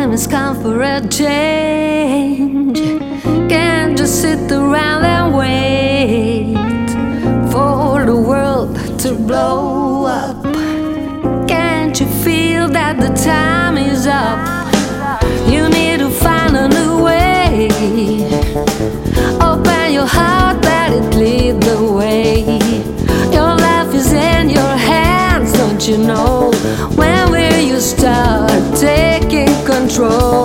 time has come for a change. Can't just sit around and wait for the world to blow up. Can't you feel that the time is up? You need to find a new way. Open your heart, let it lead the way. Your life is in your hands, don't you know? When will you start taking control?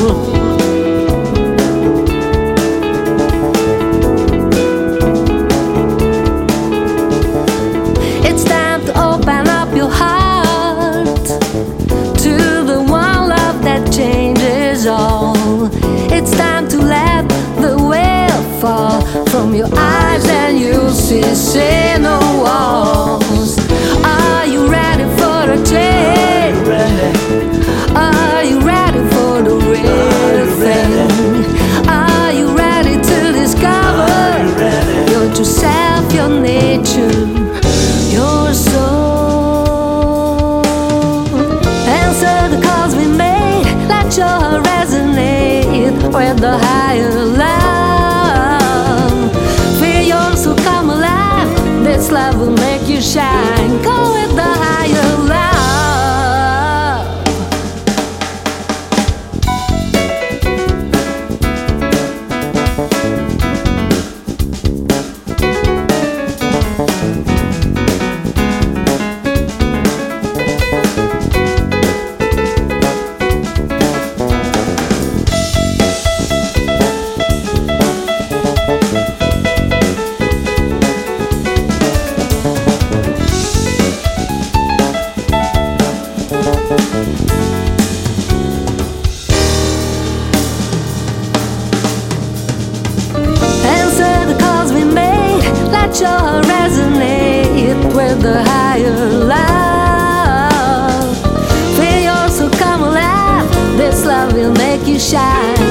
It's time to open up your heart to the one love that changes all. It's time to let the veil fall from your eyes and you'll see no walls. Are you ready for a change? Are you ready for the real thing? Are you ready to discover your true self, your nature, your soul? Answer the calls we made, let your heart resonate with the higher love. Feel your soul come alive, this love will make you shine. Go with the higher love. Let your heart resonate with the higher love. Feel your soul come alive, this love will make you shine.